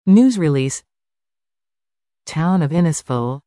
News release. Town of Innisfil.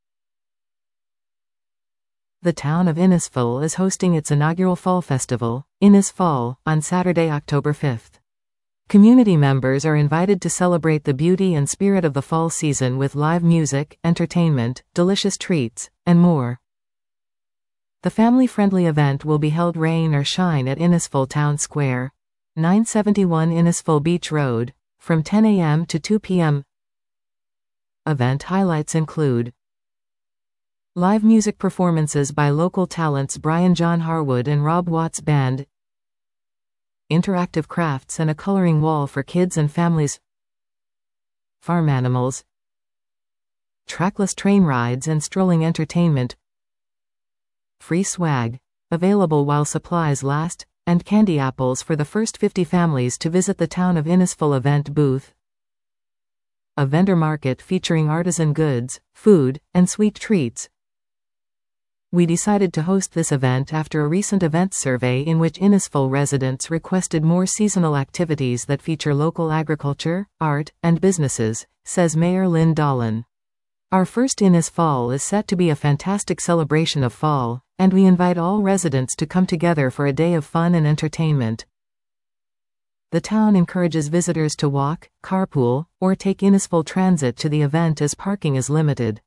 The town of Innisfil is hosting its inaugural Fall Festival, Innisfall, on Saturday, October 5th. Community members are invited to celebrate the beauty and spirit of the fall season with live music, entertainment, delicious treats, and more. The family-friendly event will be held rain or shine at Innisfil Town Square, 971 Innisfil Beach Road, from 10 a.m. to 2 p.m. Event highlights include live music performances by local talents Brian John Harwood and Rob Watts Band, interactive crafts and a coloring wall for kids and families, farm animals, trackless train rides and strolling entertainment, free swag, available while supplies last, and candy apples for the first 50 families to visit the Town of Innisfil event booth. A vendor market featuring artisan goods, food, and sweet treats. We decided to host this event after a recent event survey in which Innisfil residents requested more seasonal activities that feature local agriculture, art, and businesses, says Mayor Lynn Dolan. Our first Innisfall is set to be a fantastic celebration of fall, and we invite all residents to come together for a day of fun and entertainment. The town encourages visitors to walk, carpool, or take Innisfil Transit to the event as parking is limited.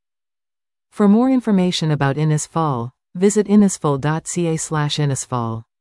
For more information about Innisfall, visit innisfil.ca/Innisfall.